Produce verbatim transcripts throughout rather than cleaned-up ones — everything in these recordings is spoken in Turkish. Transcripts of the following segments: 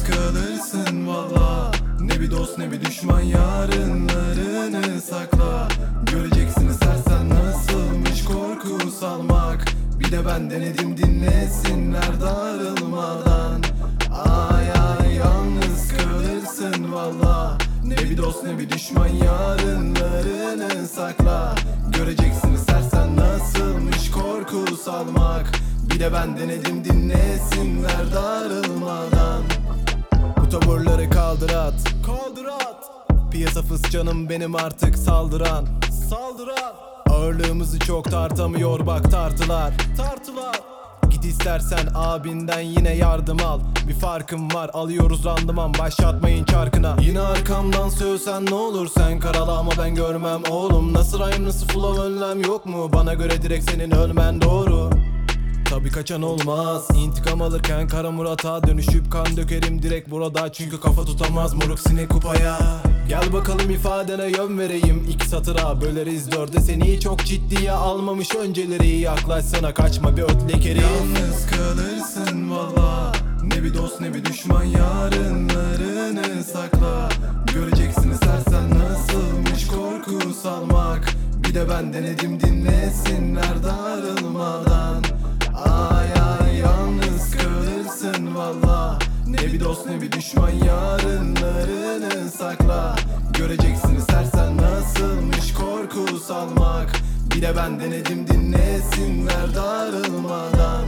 Yalnız kalırsın valla. Ne bir dost ne bir düşman, yarınlarını sakla. Göreceksin istersen nasılmış korku salmak. Bir de ben denedim, dinlesinler darılmadan. Ay ay yalnız kalırsın valla. Ne bir dost ne bir düşman, yarınlarını sakla. Göreceksin istersen nasılmış korku salmak. Bir de ben denedim, dinlesinler darılmadan. Bu tavırları kaldır at, kaldır at. Piyasa fıs canım benim artık saldıran, saldıran. Ağırlığımızı çok tartamıyor bak tartılar, tartılar. Git istersen abinden yine yardım al. Bir farkım var, alıyoruz randıman, başlatmayın çarkına. Yine arkamdan sövsen ne olur, sen karala ama ben görmem oğlum. Nasıl rhyme nasıl flow, önlem yok mu? Bana göre direkt senin ölmen doğru. Tabi kaçan olmaz. İntikam alırken Kara Murat'a dönüşüp kan dökerim direkt burada. Çünkü kafa tutamaz moruk sinek kupaya. Gel bakalım ifadene yön vereyim. İki satıra böleriz dörde, seni çok ciddiye almamış önceleri. Yaklaşsana kaçma bir ötlek herif. Yalnız kalırsın valla. Ne bir dost ne bir düşman, yarınlarını sakla. Göreceksin istersen nasılmış korku salmak. Bir de ben denedim, dinlesinler darılmadan. Ay ay yalnız kalırsın valla. Ne bir dost ne bir düşman, yarınlarını sakla. Göreceksin istersen nasılmış korku salmak. Bir de ben denedim, dinlesinler darılmadan.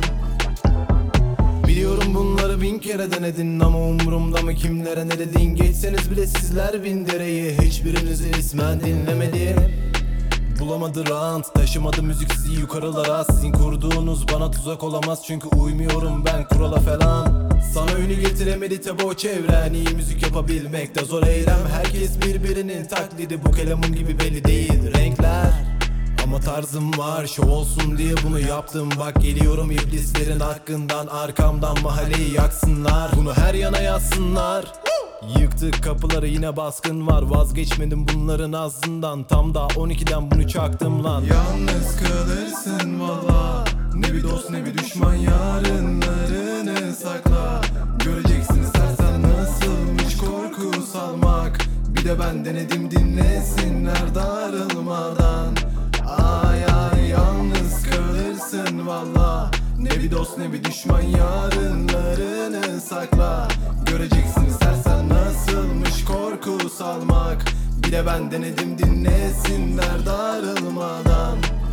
Biliyorum bunları bin kere denedin ama umurumda mı kimlere ne dedin? Geçseniz bile sizler bin dereyi, hiçbirinizi ismen dinlemedim. Bulamadı rant, taşımadı müzik sizi yukarılara. Sizin kurduğunuz bana tuzak olamaz, çünkü uymuyorum ben kurala falan. Sana ünü getiremedi tabi o çevren. İyi müzik yapabilmek de zor eylem. Herkes birbirinin taklidi, bu kelamım gibi belli değil renkler. Ama tarzım var, şov olsun diye bunu yaptım. Bak geliyorum iblislerin hakkından, arkamdan mahalleyi yaksınlar. Bunu her yana yazsınlar. Yıktık kapıları yine baskın var, vazgeçmedim bunların ağzından. Tam da on ikiden bunu çaktım lan. Yalnız kalırsın valla. Ne bir dost ne bir düşman, yarınlarını sakla. Göreceksin istersen nasılmış korku salmak. Bir de ben denedim, dinlesinler darılmadan. Ay ay yalnız kalırsın valla. Ne bir dost ne bir düşman, yarınlarını sakla. Göreceksin istersen nasılmış korku salmak. Bir de ben denedim, dinlesinler darılmadan.